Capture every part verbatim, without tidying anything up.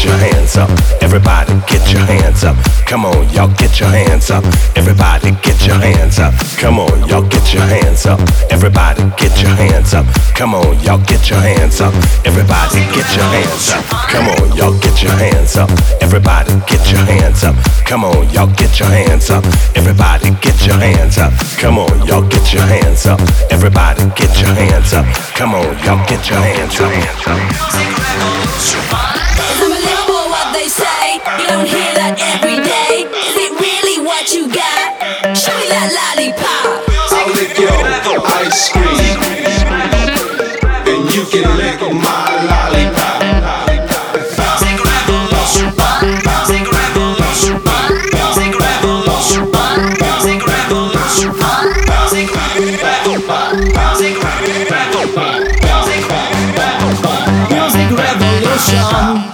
your hands up. Everybody get your hands up. Come on, y'all get your hands up. Everybody get your hands up. Come on, y'all get your hands up. Everybody get your hands up. Come on, y'all get your hands up. Everybody get your hands up. Come on, y'all get your hands up. Everybody get your hands up. Come on, y'all get your hands up. Everybody get your hands up. Come on, y'all get your hands up. Everybody get your hands up. Come on, y'all get your hands up. It's unbelievable what they say. You don't hear that every day. Is it really what you got? Show me that lollipop. I'll lick your ice cream, and you can lick my lollipop. Music revolution.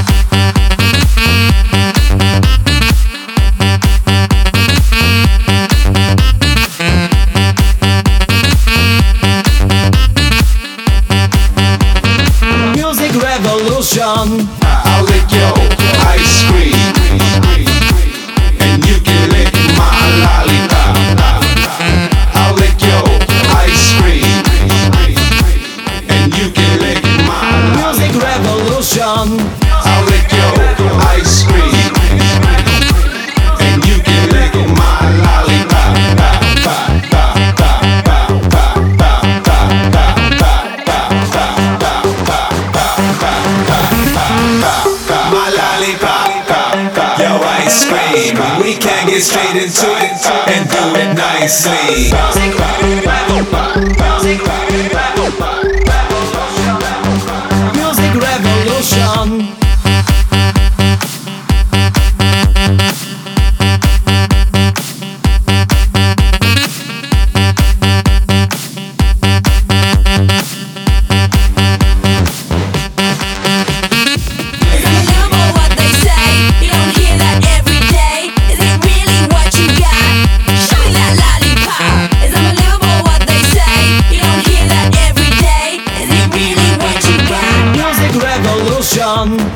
Music revolution. I'll lick your ice cream, and you can lick my lollipop. I'll lick your ice cream, and you can lick my Music revolution. I'll lick your ice cream, and you can lick my lollipop. My lollipop, your ice cream. We can get straight into it and do it nicely. Music revolution. It's unbelievable what they say. You don't hear that every day. Is it really what you got? Show me that lollipop. It's unbelievable what they say. You don't hear that every day. Is it really what you got? Music revolution.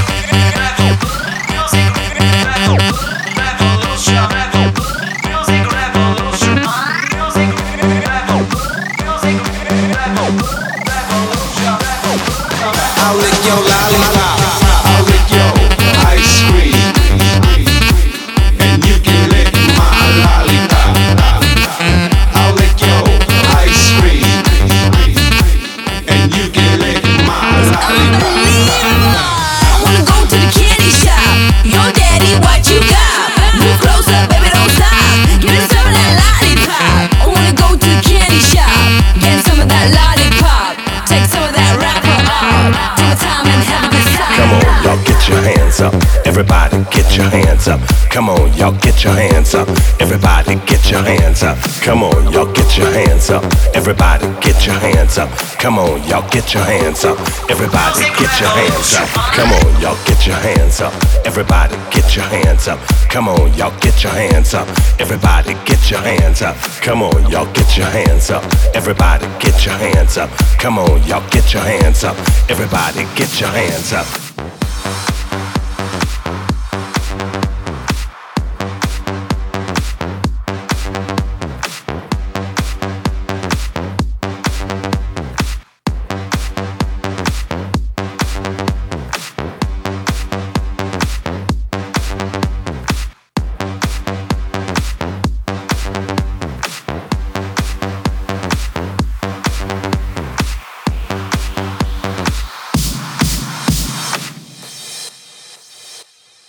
I'll lick your lollipop. I'll lick your ice cream, and you can lick my lollipop. I'll lick your ice cream, and you can lick my lollipop. Unbelievable. I wanna go to the candy shop. Yo, daddy, what you got? Move closer, baby, don't stop. Give me some of that lollipop. I wanna go to the candy shop. Get some of that lollipop. Take some of that wrapper off. Take my time and have a good time. Come on, y'all get your hands up. Everybody get your hands up. Come on, y'all get your hands up. Everybody get your hands up. Come on, y'all get your hands up. Everybody get your hands up. Come on, y'all get your hands up. Everybody get your hands up. Come on, y'all get your hands up. Everybody get your hands up. Come on, y'all get your hands up. Everybody get your hands up. Come on, y'all get your hands up. Everybody get your hands up. Come on, y'all get your hands up. Everybody get your hands up.